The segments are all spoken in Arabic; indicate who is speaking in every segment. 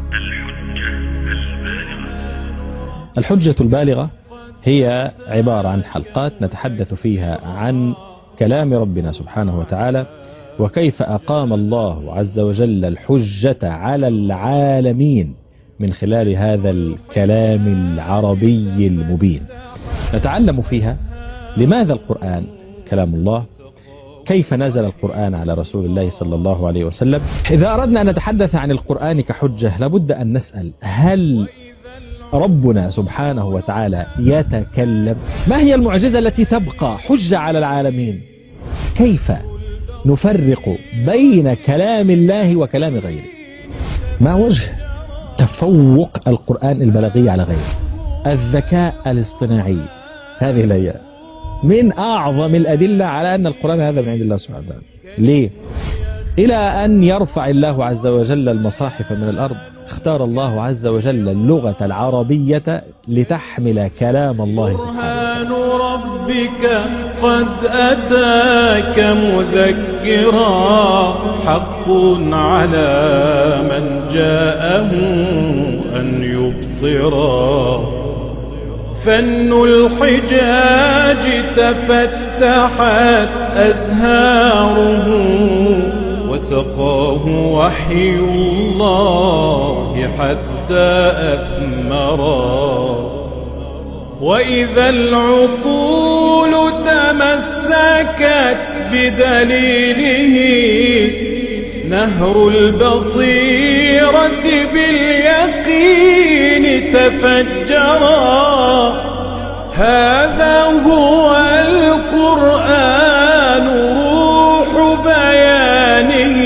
Speaker 1: الحجة البالغة هي عبارة عن حلقات نتحدث فيها عن كلام ربنا سبحانه وتعالى، وكيف أقام الله عز وجل الحجة على العالمين من خلال هذا الكلام العربي المبين. نتعلم فيها لماذا القرآن كلام الله، كيف نزل القرآن على رسول الله صلى الله عليه وسلم. إذا أردنا أن نتحدث عن القرآن كحجة لابد أن نسأل: هل ربنا سبحانه وتعالى يتكلم؟ ما هي المعجزة التي تبقى حجة على العالمين؟ كيف نفرق بين كلام الله وكلام غيره؟ ما وجه تفوق القرآن البلاغي على غيره؟ الذكاء الاصطناعي هذه الأيام من أعظم الأدلة على أن القرآن هذا من عند الله سبحانه وتعالى. ليه؟ إلى أن يرفع الله عز وجل المصاحف من الأرض اختار الله عز وجل اللغة العربية لتحمل كلام الله سبحانه وتعالى.
Speaker 2: برهان ربك قد أتاك مذكرا، حق على من جاءه أن يبصرا. فن الحجاج تفتحت أزهاره، وسقاه وحي الله حتى أثمرا. وإذا العقول تمسكت بدليله، نهر البصيرة باليقين تفجرا. هذا هو القرآن روح بيانه،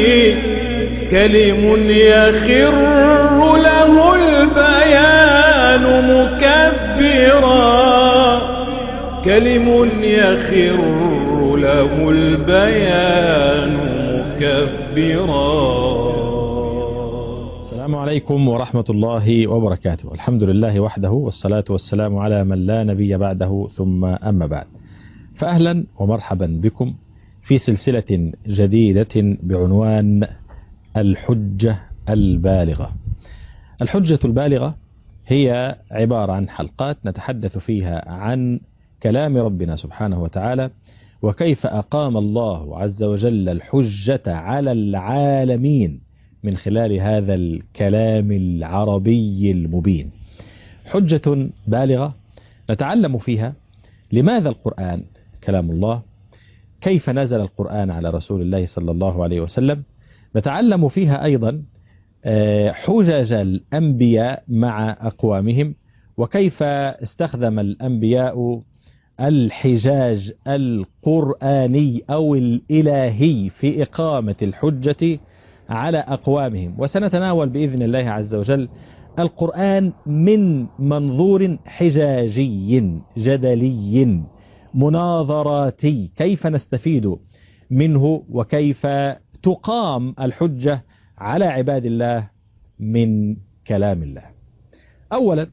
Speaker 2: كلم يخر له البيان مكبرا، كلم يخر له البيان مكبرا.
Speaker 1: السلام عليكم ورحمة الله وبركاته. الحمد لله وحده، والصلاة والسلام على من لا نبي بعده، ثم أما بعد. فأهلا ومرحبا بكم في سلسلة جديدة بعنوان الحجة البالغة. الحجة البالغة هي عبارة عن حلقات نتحدث فيها عن كلام ربنا سبحانه وتعالى، وكيف أقام الله عز وجل الحجة على العالمين من خلال هذا الكلام العربي المبين. حجة بالغة نتعلم فيها لماذا القرآن كلام الله، كيف نزل القرآن على رسول الله صلى الله عليه وسلم. نتعلم فيها أيضا حجج الأنبياء مع أقوامهم، وكيف استخدم الأنبياء الحجاج القرآني أو الإلهي في إقامة الحجة على أقوامهم. وسنتناول بإذن الله عز وجل القرآن من منظور حجاجي جدلي مناظراتي، كيف نستفيد منه وكيف تقام الحجة على عباد الله من كلام الله. أولا،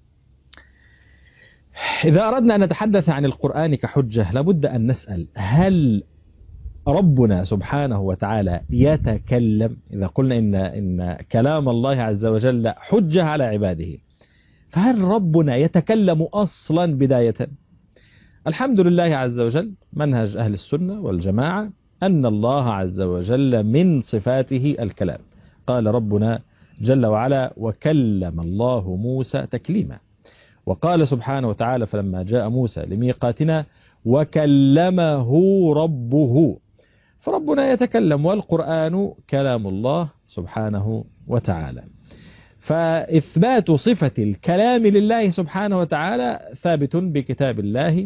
Speaker 1: إذا أردنا أن نتحدث عن القرآن كحجة لابد أن نسأل: هل ربنا سبحانه وتعالى يتكلم؟ إذا قلنا إن كلام الله عز وجل حجة على عباده، فهل ربنا يتكلم أصلا بداية؟ الحمد لله عز وجل، منهج أهل السنة والجماعة أن الله عز وجل من صفاته الكلام. قال ربنا جل وعلا: وكلم الله موسى تكليما. وقال سبحانه وتعالى: فلما جاء موسى لميقاتنا وكلمه ربه. فربنا يتكلم، والقرآن كلام الله سبحانه وتعالى. فإثبات صفة الكلام لله سبحانه وتعالى ثابت بكتاب الله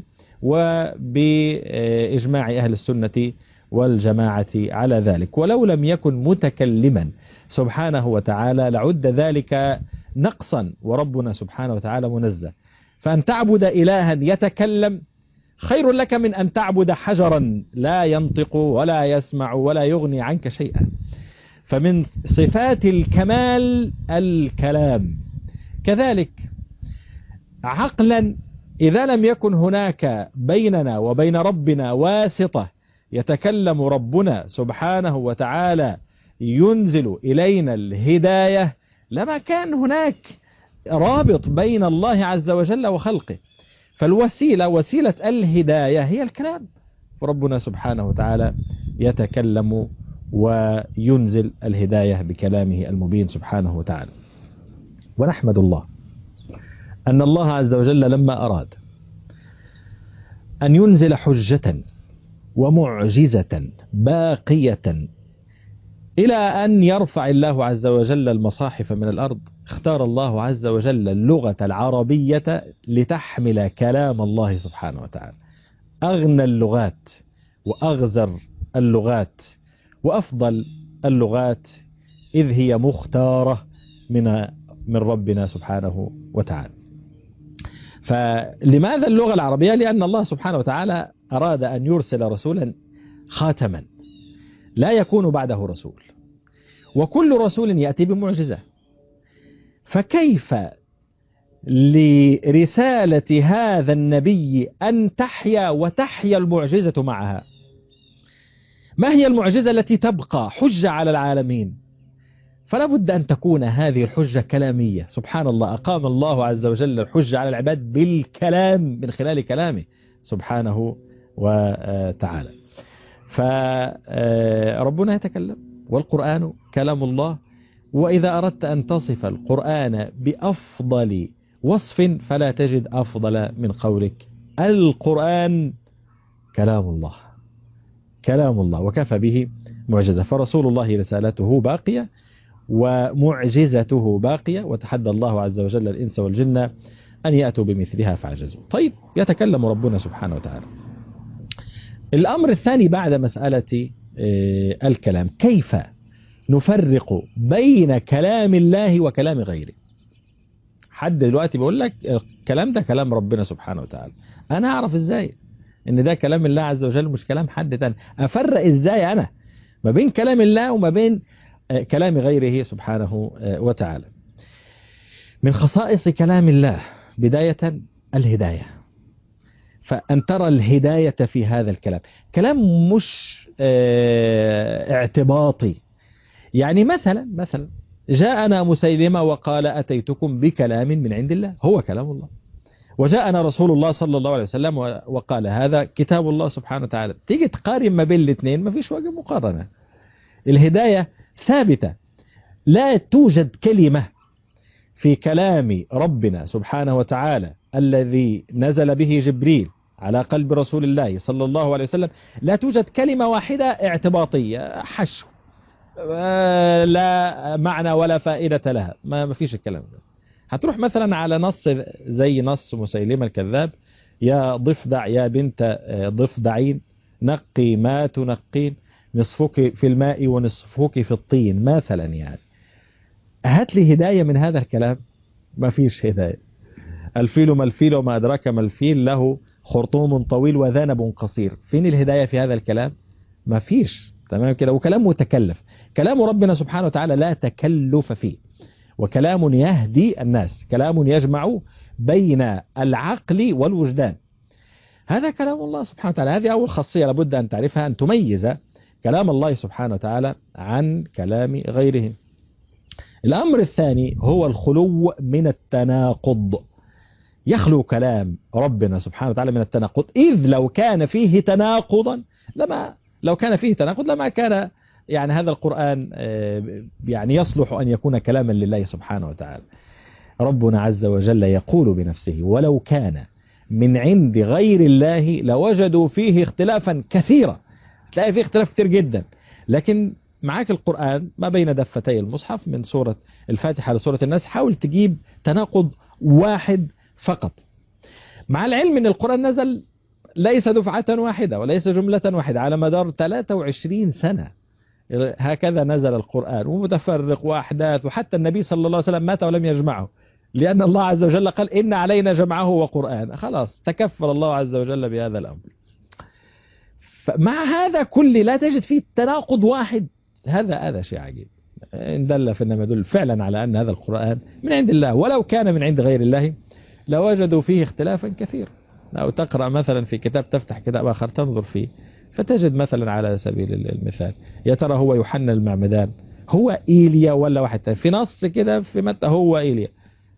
Speaker 1: وبإجماع أهل السنة والجماعة على ذلك. ولو لم يكن متكلما سبحانه وتعالى لعد ذلك نقصا، وربنا سبحانه وتعالى منزه. فأن تعبد إلها يتكلم خير لك من أن تعبد حجرا لا ينطق ولا يسمع ولا يغني عنك شيئا. فمن صفات الكمال الكلام. كذلك عقلا، إذا لم يكن هناك بيننا وبين ربنا واسطة يتكلم ربنا سبحانه وتعالى ينزل إلينا الهداية لما كان هناك رابط بين الله عز وجل وخلقه. فالوسيلة وسيلة الهداية هي الكلام، فربنا سبحانه وتعالى يتكلم وينزل الهداية بكلامه المبين سبحانه وتعالى. ونحمد الله أن الله عز وجل لما أراد أن ينزل حجة ومعجزة باقية إلى أن يرفع الله عز وجل المصاحف من الأرض، اختار الله عز وجل اللغة العربية لتحمل كلام الله سبحانه وتعالى، أغنى اللغات وأغزر اللغات وأفضل اللغات، إذ هي مختارة من ربنا سبحانه وتعالى. فلماذا اللغة العربية؟ لأن الله سبحانه وتعالى أراد أن يرسل رسولا خاتما لا يكون بعده رسول، وكل رسول يأتي بمعجزة. فكيف لرسالة هذا النبي أن تحيا وتحيا المعجزة معها؟ ما هي المعجزة التي تبقى حجة على العالمين؟ فلا بد أن تكون هذه الحجة كلامية. سبحان الله، أقام الله عز وجل الحجة على العباد بالكلام من خلال كلامه سبحانه وتعالى. فربنا يتكلم والقرآن كلام الله، وإذا أردت أن تصف القرآن بأفضل وصف فلا تجد أفضل من قولك القرآن كلام الله، كلام الله، وكفى به معجزة. فرسول الله رسالته باقية ومعجزته باقية، وتحدى الله عز وجل الإنس والجن أن يأتوا بمثلها فعجزوا. طيب، يتكلم ربنا سبحانه وتعالى. الأمر الثاني بعد مسألة الكلام، كيف نفرق بين كلام الله وكلام غيره؟ حد دلوقتي بيقول لك الكلام ده كلام ربنا سبحانه وتعالى، أنا أعرف إزاي إن ده كلام الله عز وجل مش كلام حد تاني؟ أفرق إزاي أنا ما بين كلام الله وما بين كلام غيره سبحانه وتعالى؟ من خصائص كلام الله بداية الهداية، فأن ترى الهداية في هذا الكلام. كلام مش اعتباطي. يعني مثلا جاءنا مسيلمة وقال أتيتكم بكلام من عند الله، هو كلام الله. وجاءنا رسول الله صلى الله عليه وسلم وقال هذا كتاب الله سبحانه وتعالى. تيجي تقارن ما بين الاثنين، ما فيش وجه مقارنة. الهداية ثابتة، لا توجد كلمة في كلام ربنا سبحانه وتعالى الذي نزل به جبريل على قلب رسول الله صلى الله عليه وسلم، لا توجد كلمة واحدة اعتباطية حشو لا معنى ولا فائدة لها، ما فيش الكلام ده. هتروح مثلا على نص زي نص مسيلمة الكذاب، يا ضفدع يا بنت ضفدعين نقي ما تنقين، نصفك في الماء ونصفك في الطين مثلا. يعني هات لي هداية من هذا الكلام، ما فيش هداية. الفيل ما الفيل وما أدراك ما الفيل، له خرطوم طويل وذنب قصير. فين الهداية في هذا الكلام؟ ما فيش. تمام كده. وكلام متكلف. كلام ربنا سبحانه وتعالى لا تكلف فيه، وكلام يهدي الناس، كلام يجمع بين العقل والوجدان. هذا كلام الله سبحانه وتعالى. هذه أول خاصية لابد أن تعرفها، أن تميز كلام الله سبحانه وتعالى عن كلام غيره. الأمر الثاني هو الخلو من التناقض. يخلو كلام ربنا سبحانه وتعالى من التناقض، إذ لو كان فيه تناقضا لما كان يعني هذا القرآن يعني يصلح أن يكون كلاما لله سبحانه وتعالى. ربنا عز وجل يقول بنفسه ولو كان من عند غير الله لوجدوا فيه اختلافا كثيرا. تلاقي فيه اختلاف كتير جدا، لكن معاك القرآن ما بين دفتي المصحف من سورة الفاتحة لسورة الناس، حاول تجيب تناقض واحد فقط، مع العلم ان القرآن نزل ليس دفعة واحدة وليس جملة واحدة، على مدار 23 سنة هكذا نزل القرآن، ومتفرق وأحداث، وحتى النبي صلى الله عليه وسلم مات ولم يجمعه، لأن الله عز وجل قال إن علينا جمعه وقرآن. خلاص تكفل الله عز وجل بهذا الأمر. فمع هذا كل لا تجد فيه تناقض واحد، هذا شيء عجيب. إن دل فإنما يدل فعلا على أن هذا القرآن من عند الله، ولو كان من عند غير الله لوجدوا فيه اختلافا كثيرا. أو تقرأ مثلا في كتاب، تفتح كتاب آخر تنظر فيه، فتجد مثلا على سبيل المثال يا ترى هو يوحنا المعمدان هو إيليا ولا واحد تاني؟ في نص كده في متى هو إيليا،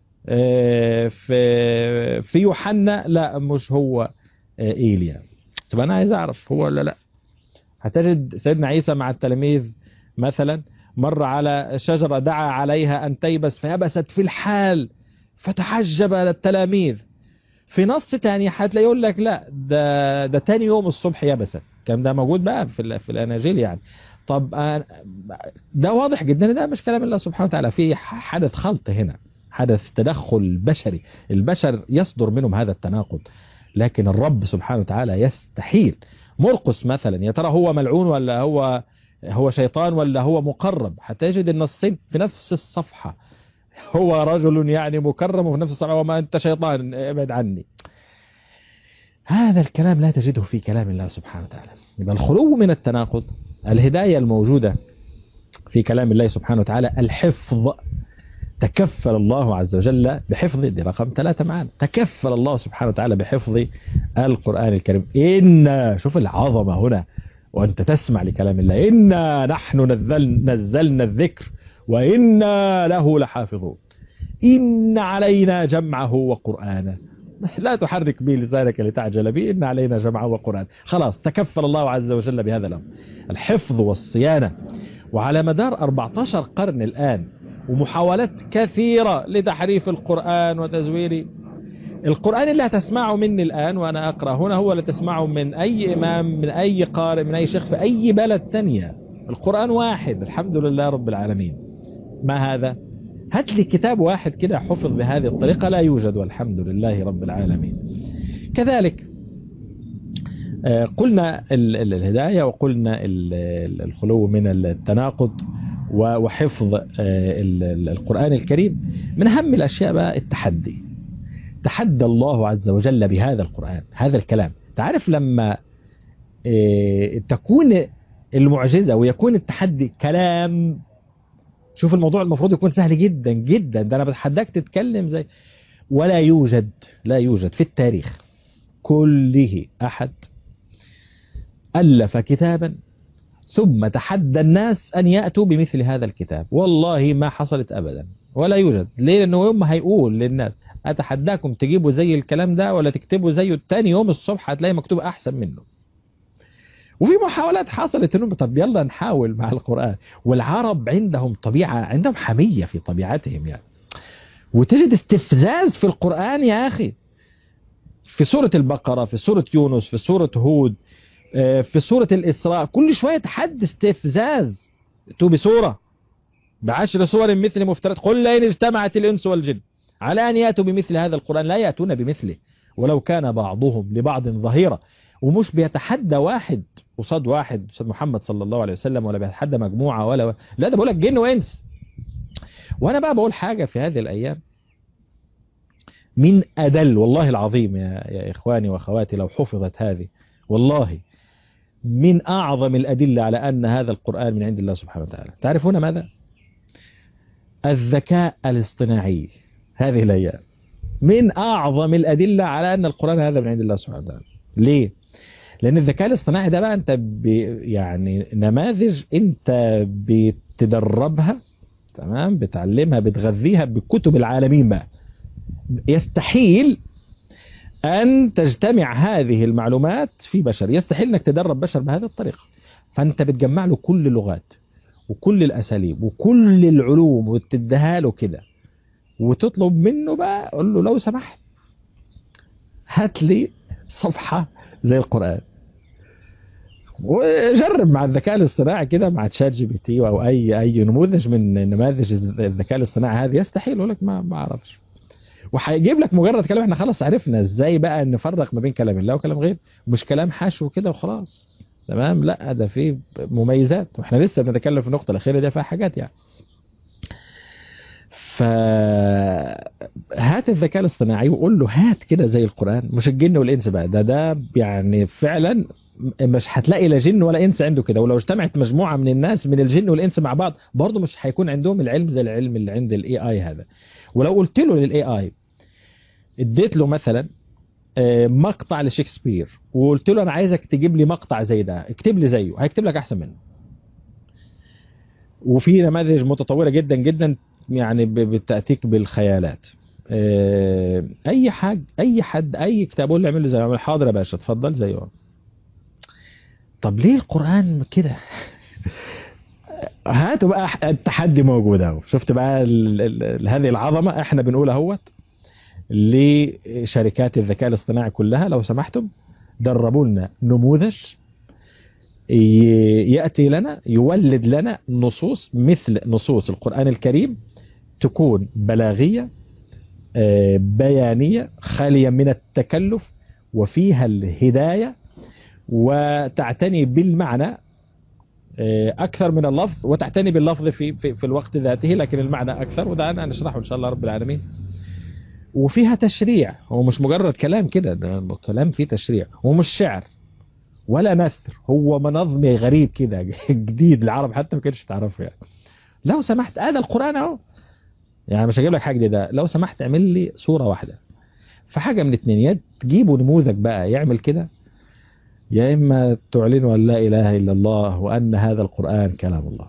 Speaker 1: في يوحنا لا مش هو إيليا. طب أنا عايز أعرف هو ولا لا. هتجد سيدنا عيسى مع التلاميذ مثلا مر على شجرة دعا عليها أن تيبس فيبست في الحال فتحجب التلاميذ. في نص تاني هتلاقي يقول لك لا ده تاني يوم الصبح يبست. كان ده موجود بقى في الأناجيل يعني. طب ده واضح جدا ده مش كلام الله سبحانه وتعالى، في حدث خلط هنا، حدث تدخل بشري، البشر يصدر منهم هذا التناقض، لكن الرب سبحانه وتعالى يستحيل. مرقس مثلا يا ترى هو ملعون ولا هو شيطان ولا هو مقرب؟ هتجد النصين في نفس الصفحة، هو رجل يعني مكرم، وفي نفس الصفحة وما أنت شيطان ابعد عني. هذا الكلام لا تجده في كلام الله سبحانه وتعالى. يبقى الخلو من التناقض. الهداية الموجودة في كلام الله سبحانه وتعالى الحفظ، تكفل الله عز وجل بحفظ، دي رقم 3 معانا، تكفل الله سبحانه وتعالى بحفظ القرآن الكريم. شوف العظمة هنا، وأنت تسمع لكلام الله، إنا نحن نزلنا الذكر وإنا له لحافظون، إن علينا جمعه وقرآنه، لا تحرك به لسانك لتعجل به، إن علينا جمعه وقرآن. خلاص تكفل الله عز وجل بهذا الأمر، الحفظ والصيانة. وعلى مدار 14 قرن الآن ومحاولات كثيرة لتحريف القرآن وتزويره. القرآن اللي هتسمعه مني الآن وأنا أقرأ هنا هو اللي تسمعه من أي إمام، من أي قارئ، من أي شيخ في أي بلد تانية. القرآن واحد الحمد لله رب العالمين. ما هذا؟ هات لي كتاب واحد كده حفظ بهذه الطريقة، لا يوجد والحمد لله رب العالمين. كذلك قلنا الهداية، وقلنا الخلو من التناقض، وحفظ القرآن الكريم. من أهم الأشياء بقى التحدي. تحدى الله عز وجل بهذا القرآن، هذا الكلام. تعرف لما تكون المعجزة ويكون التحدي كلام، شوف الموضوع المفروض يكون سهل جدا جدا. ده أنا بتحداك تتكلم زي، ولا يوجد في التاريخ كله أحد ألف كتابا ثم تحدى الناس أن يأتوا بمثل هذا الكتاب. والله ما حصلت أبدا، ولا يوجد. ليه؟ لأنه يوم ما هيقول للناس أتحداكم تجيبوا زي الكلام ده ولا تكتبوا زيه، التاني يوم الصبح هتلاقي مكتوب أحسن منه. وفي محاولات حصلت انهم طب يلا نحاول مع القرآن. والعرب عندهم طبيعة، عندهم حمية في طبيعتهم يعني، وتجد استفزاز في القرآن يا أخي. في سورة البقرة، في سورة يونس، في سورة هود، في سورة الإسراء، كل شوية تحد استفزاز. تو بسورة ب10 سور مثل مفترض، قل لئن اجتمعت الإنس والجن على أن يأتوا بمثل هذا القرآن لا يأتون بمثله ولو كان بعضهم لبعض ظهيرا. ومش بيتحدى واحد قصاد واحد قصاد محمد صلى الله عليه وسلم، ولا بيتحدى مجموعة ولا لا، ده بقول لك جن وإنس. وأنا بقى بقول حاجة في هذه الأيام من أدل، والله العظيم يا إخواني وأخواتي لو حفظت هذه، والله من أعظم الأدلة على أن هذا القرآن من عند الله سبحانه وتعالى. تعرفون ماذا؟ الذكاء الاصطناعي. هذه الأيام من أعظم الأدلة على أن القرآن هذا من عند الله سبحانه وتعالى. ليه؟ لأن الذكاء الاصطناعي ده بقى أنت يعني نماذج أنت بتدربها، تمام، بتعلمها، بتغذيها بكتب العالمين بقى. يستحيل أن تجتمع هذه المعلومات في بشر، يستحيل أنك تدرب بشر بهذه الطريقة. فأنت بتجمع له كل اللغات وكل الأساليب وكل العلوم وتديها له كده، وتطلب منه بقى، قول له لو سمحت هات لي صفحة زي القرآن. وجرب مع الذكاء الاصطناعي كده، مع تشات جي بي تي او اي نموذج من نماذج الذكاء الاصطناعي هذه، يستحيل. يقول لك ما اعرفش، وهيجيب لك مجرد كلام. احنا خلاص عرفنا ازاي بقى نفرق ما بين كلام الله وكلام غير، مش كلام حشو كده وخلاص، تمام. لا، ده فيه مميزات، واحنا لسه بنتكلم في النقطة الأخيرة دي، فيها حاجات يعني. فهات الذكاء الاصطناعي وقول له هات كده زي القرآن، مش الجن والإنس بقى، ده يعني فعلا مش هتلاقي لا جن ولا إنس عنده كده. ولو اجتمعت مجموعة من الناس من الجن والإنس مع بعض برضه مش هيكون عندهم العلم زي العلم اللي عند الاي اي هذا. ولو قلت له للاي اي، اديت له مثلا مقطع لشكسبير وقلت له انا عايزك تجيب لي مقطع زي ده، اكتب لي زيه، هيكتب لك احسن منه. وفي نماذج متطورة جدا جدا يعني بتأتيك بالخيالات. اي حد اي كتاب قول له اعمل له زي ما عمل. حاضر يا باشا اتفضل زيه. طب ليه القرآن كده؟ هاتوا بقى التحدي موجود اهو. شفت بقى هذه العظمة احنا بنقول اهوت لشركات الذكاء الاصطناعي كلها، لو سمحتم دربوا لنا نموذج يأتي لنا يولد لنا نصوص مثل نصوص القرآن الكريم، تكون بلاغية بيانية خالية من التكلف وفيها الهداية وتعتني بالمعنى أكثر من اللفظ، وتعتني باللفظ في الوقت ذاته لكن المعنى أكثر. وده أنا نشرحه إن شاء الله رب العالمين. وفيها تشريع، هو مش مجرد كلام كده، ده كلام فيه تشريع ومش شعر ولا نثر، هو منظمي غريب كده جديد العرب حتى ما كانش تعرفه يعني. لو سمحت هذا القرآن اهو، يعني مش هجيب لك حاجة جديدة، لو سمحت اعمل لي صورة واحدة. فحاجة من اتنين، يا تجيبوا نموذج بقى يعمل كده، يا إما تعلنوا أن لا إله إلا الله وأن هذا القرآن كلام الله.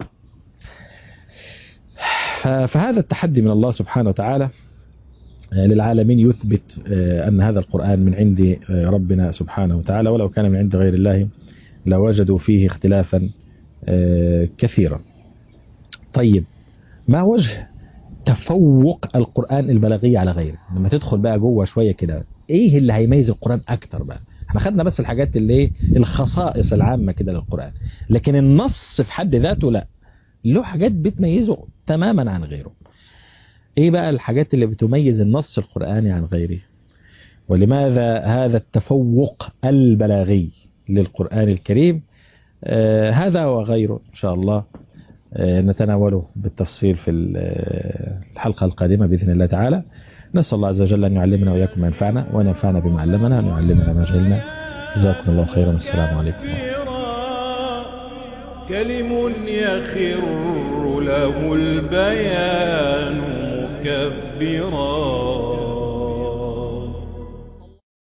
Speaker 1: فهذا التحدي من الله سبحانه وتعالى للعالمين يثبت أن هذا القرآن من عند ربنا سبحانه وتعالى، ولو كان من عند غير الله لوجدوا فيه اختلافا كثيرا. طيب ما وجه تفوق القرآن البلاغي على غيره؟ لما تدخل بقى جوه شوية كده، ايه اللي هيميز القرآن اكتر بقى؟ احنا خدنا بس الحاجات اللي الخصائص العامة كده للقرآن، لكن النص في حد ذاته لا، له حاجات بتميزه تماما عن غيره. ايه بقى الحاجات اللي بتميز النص القرآني عن غيره؟ ولماذا هذا التفوق البلاغي للقرآن الكريم؟ هذا وغيره إن شاء الله نتناوله بالتفصيل في الحلقة القادمة بإذن الله تعالى. نسأل الله عز وجل أن يعلمنا وإياكم ما ينفعنا، وأن ينفعنا بما علمنا، وأن يعلمنا ما جهلنا. جزاكم الله خيرا، والسلام عليكم ورحمة الله.
Speaker 2: كلم يخر له البيان مكبرا